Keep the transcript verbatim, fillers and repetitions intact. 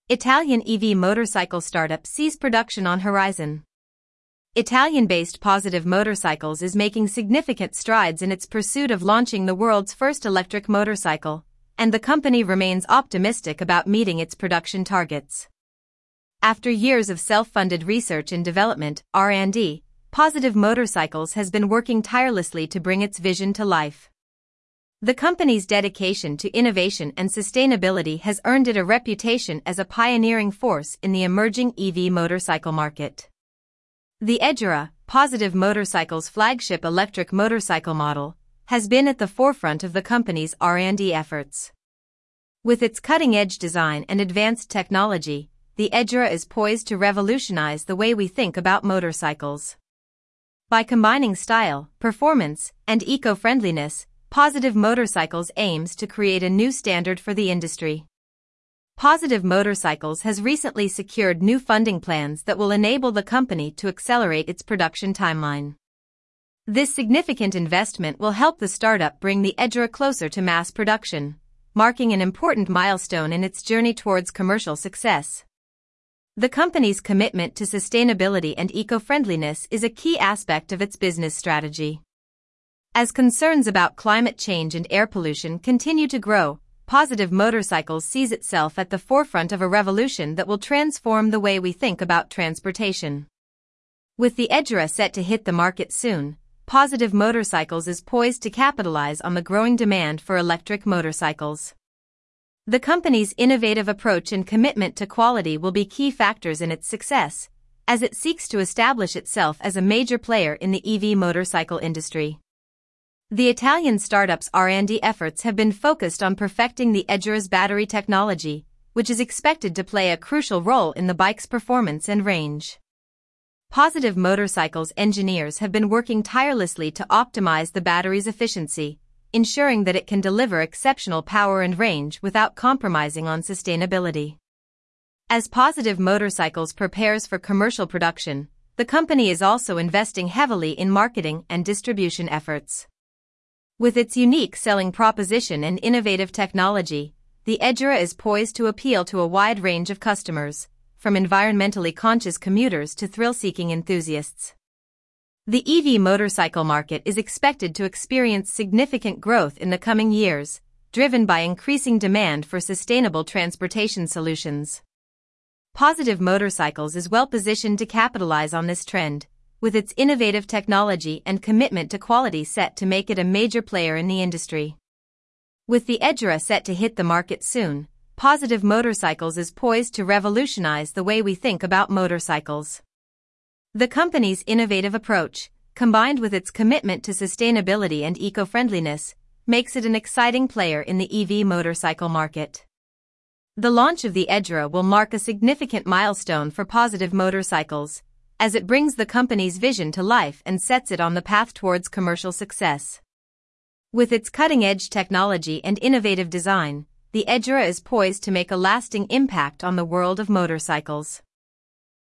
Italian E V motorcycle startup sees production on horizon. Italian-based Positive Motorcycles is making significant strides in its pursuit of launching the world's first electric motorcycle, and the company remains optimistic about meeting its production targets. After years of self-funded research and development, R and D, Positive Motorcycles has been working tirelessly to bring its vision to life. The company's dedication to innovation and sustainability has earned it a reputation as a pioneering force in the emerging E V motorcycle market. The Edura, Positive Motorcycles' flagship electric motorcycle model, has been at the forefront of the company's R and D efforts. With its cutting-edge design and advanced technology, the Edura is poised to revolutionize the way we think about motorcycles. By combining style, performance, and eco-friendliness, Positive Motorcycles aims to create a new standard for the industry. Positive Motorcycles has recently secured new funding plans that will enable the company to accelerate its production timeline. This significant investment will help the startup bring the Edura closer to mass production, marking an important milestone in its journey towards commercial success. The company's commitment to sustainability and eco-friendliness is a key aspect of its business strategy. As concerns about climate change and air pollution continue to grow, Positive Motorcycles sees itself at the forefront of a revolution that will transform the way we think about transportation. With the Edura set to hit the market soon, Positive Motorcycles is poised to capitalize on the growing demand for electric motorcycles. The company's innovative approach and commitment to quality will be key factors in its success, as it seeks to establish itself as a major player in the E V motorcycle industry. The Italian startup's R and D efforts have been focused on perfecting the Edura's battery technology, which is expected to play a crucial role in the bike's performance and range. Positive Motorcycles engineers have been working tirelessly to optimize the battery's efficiency, ensuring that it can deliver exceptional power and range without compromising on sustainability. As Positive Motorcycles prepares for commercial production, the company is also investing heavily in marketing and distribution efforts. With its unique selling proposition and innovative technology, the Edura is poised to appeal to a wide range of customers, from environmentally conscious commuters to thrill-seeking enthusiasts. The E V motorcycle market is expected to experience significant growth in the coming years, driven by increasing demand for sustainable transportation solutions. Positive Motorcycles is well positioned to capitalize on this trend, with its innovative technology and commitment to quality set to make it a major player in the industry. With the Edura set to hit the market soon, Positive Motorcycles is poised to revolutionize the way we think about motorcycles. The company's innovative approach, combined with its commitment to sustainability and eco-friendliness, makes it an exciting player in the E V motorcycle market. The launch of the Edura will mark a significant milestone for Positive Motorcycles, as it brings the company's vision to life and sets it on the path towards commercial success. With its cutting-edge technology and innovative design, the Edura is poised to make a lasting impact on the world of motorcycles.